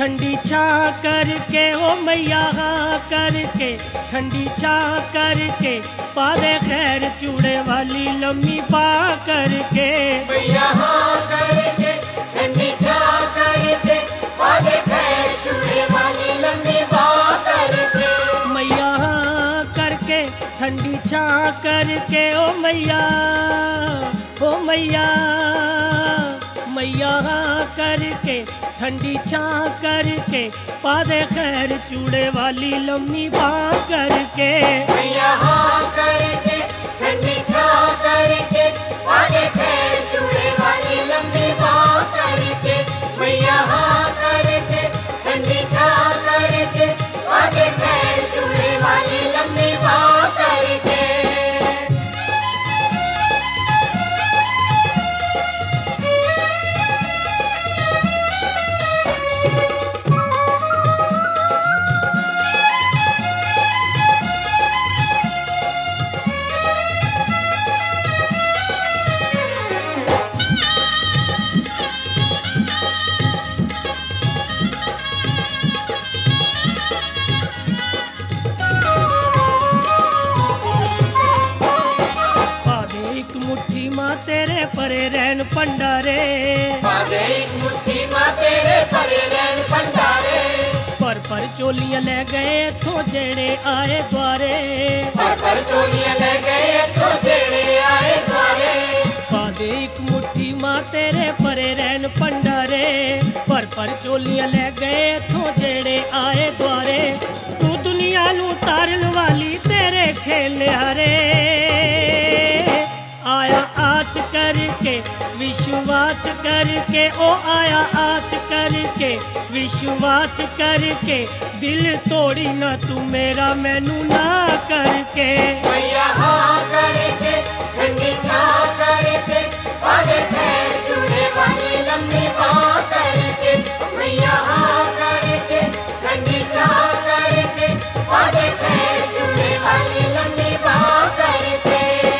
ठंडी छाँ करके ओ मैया हाँ करके, ठंडी छाँ करके, पादे खैर चूड़े वाली लम्बी पा करके, मैया हाँ करके, ठंडी छाँ करके, पादे खैर चूड़े वाली लम्बी पा करके, मैया हाँ करके, ठंडी छाँ करके, ओ मैया, ओ मैया, मैया हाँ करके, ठंडी छाँ करके, पादे खैर चूड़े वाली लम्बी पा करके, मैया हाँ करके, ठंडी छाँ करके, पादे खैर चूड़े वाली लम्बी पा करके, मैया हाँ करके, ठंडी छाँ करके, पादे खैर चूड़े वाली लम्बी पा करके। मुट्ठी माँ तेरे परे रैन पंडारे, पादे एक मुट्ठी माँ तेरे परे रैन पंडारे, पर चोलियां ले गए थो जेड़े आए द्वारे, पर चोलियां ले गए तो जेड़े आए द्वारे, पादे एक मुट्ठी माँ तेरे परे रैन पंडारे, पर चोलियां ले गए थो जेड़े आए द्वारे, तू दुनिया नू तारन वाली तेरे खेल हारे, आया आस करके, विश्वास करके, ओ आया आस करके, विश्वास करके, दिल तोड़ी ना तू मेरा मैनू ना करके, मैया हाँ करके, ठंडी छाँ करके, पादे खैर चूड़े वाली लम्बी पा करके, मैया हाँ करके, ठंडी छाँ करके, पादे खैर चूड़े वाली लम्बी पा करके।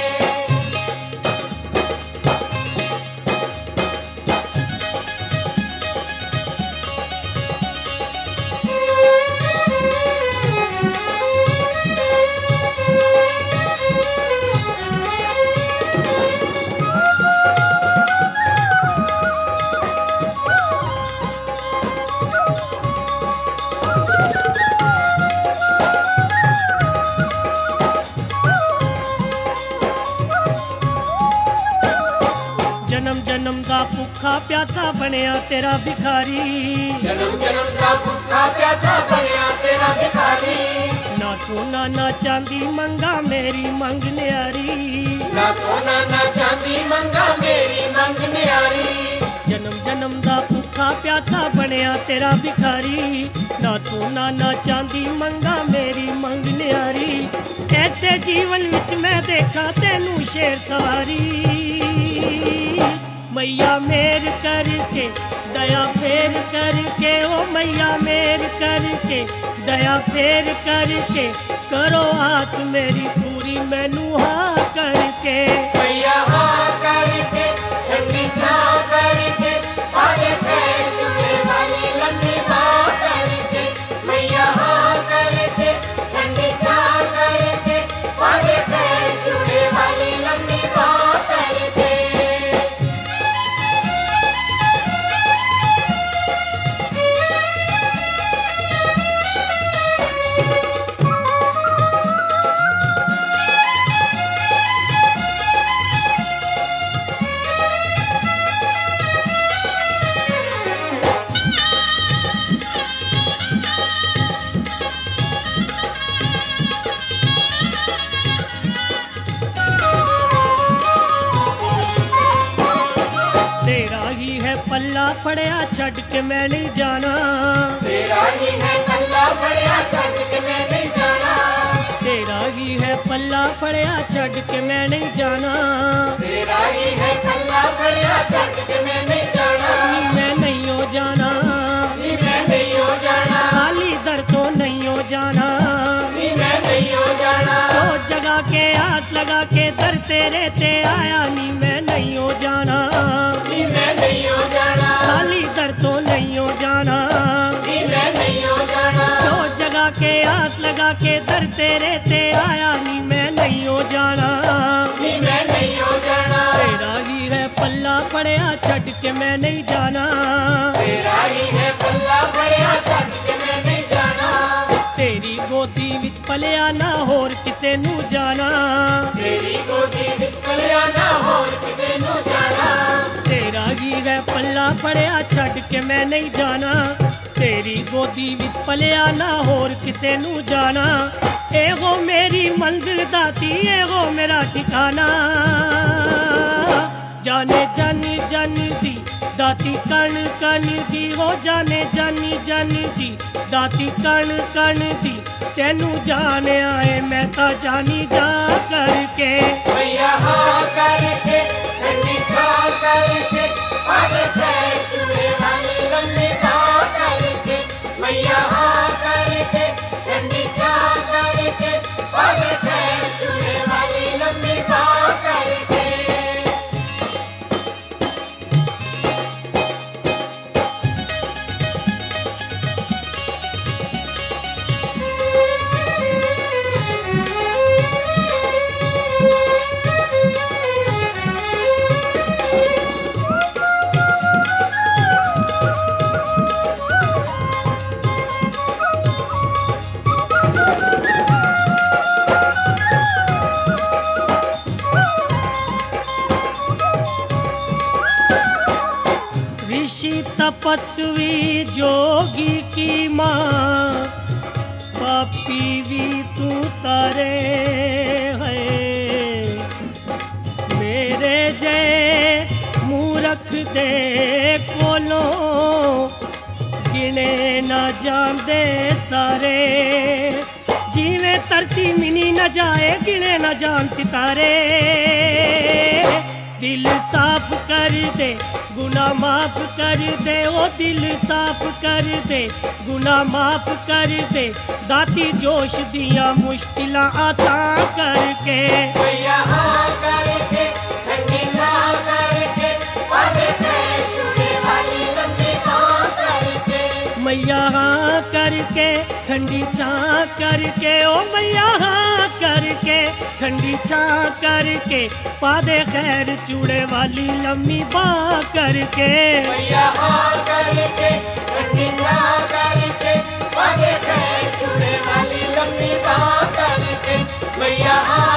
जन्म जन्म दा भुखा प्यासा बनया तेरा भिखारी, जन्म जन्म का भूखा प्यासा बनया तेरा भिखारी, ना सोना ना चांदी मंगा मेरी मंग न्यारी, ना सोना ना चांदी मंगा मेरी मंग न्यारी, जन्म जन्म दा भुखा प्यासा बनया तेरा भिखारी, ना सोना ना चांदी मंगा मेरी मंग न्यारी, ऐसे जीवन विच मैं देखा तेनू शेर सवारी, मैया मेर करके, दया फेर करके, ओ मैया मेर करके, दया फेर करके, करो आस मेरी पूरी मैनू हाँ करके, मैया हाँ करके, ठंडी छाँ करके, पादे खैर चूड़े वाली लम्बी पा करके, मैया हाँ करके, ठंडी छाँ करके, पादे खैर चूड़े वाली लम्बी पा करके। पल्ला फड़िया छड़ के मैं नहीं जाना, तेरा ही है पल्ला फड़िया छड़ के मैं नहीं जाना, तेरा ही है पल्ला फड़िया छड़ के मैं नहीं जाना, तेरा ही है पल्ला फड़िया छड़ के मैं नहीं जाना, नी मैं नहीं हो जाना, नी मैं नहीं हो जाना, खाली दर तो नहीं हो जाना, नी मैं नहीं हो जाना, तो जगा के आस लगा के दर तेरे ते आया, नी मैं नहीं हो जाना, नी मैं नहीं हो जाना, खाली दर तो नहीं हो जाना, नी तेरे ते आया नी मैं नहीं हो जाना। नी मैं नहीं हो जाना। तेरा ही है पल्ला पड़िया छड़ के मैं नहीं जाना। तेरा ही है पल्ला पड़िया छड़ के मैं नहीं जाना। तेरी गोदी विच पलिया ना होर किसे नू जाना। तेरी गोदी विच पलिया ना होर किसे नू जाना। तेरा ही है पल्ला पड़िया छड़ के मैं नहीं जाना। तेरी गोदी विच पलिया ना होर किसे नू जाना। एगो मेरी मंजिल दाती एगो मेरा ठिकाना। जाने जन जन दी दाती कण कण दी हो जाने जन जन दी दाती कण कण दी तेनू जाने आए मैं ता जानी जा करके। मैया हाँ करके ठंडी छाँव करके आगे पैर चूड़े वाली लंबी बाह करके। मैया हाँ करके ठंडी छाँव करके आगे पैर चूड़े वाली लंबी बाह करके। ऋषि तपस्वी जोगी की माँ पापी भी तू तारे है। मेरे जय मूरख दे कोलो गिने न जांदे सारे। जीवे तरती मिनी न जाए गिने न जान सितारे। दिल साफ कर दे गुना माफ कर दे ओ दिल साफ कर दे गुना माफ कर दे दाती जोश दिया मुश्किलां आसान करके। मैया हाँ करके ठंडी छाँव करके आगे पैर चूड़े वाली लंबी बाह करके। मैया हाँ करके ठंडी छाँ करके ओ मैया हाँ करके ठंडी छाँ करके पादे खैर चूड़े वाली लम्बी बाह करके। मैया हाँ करके ठंडी छाँव करके आगे पैर चूड़े वाली लंबी बाह करके। मैया हाँ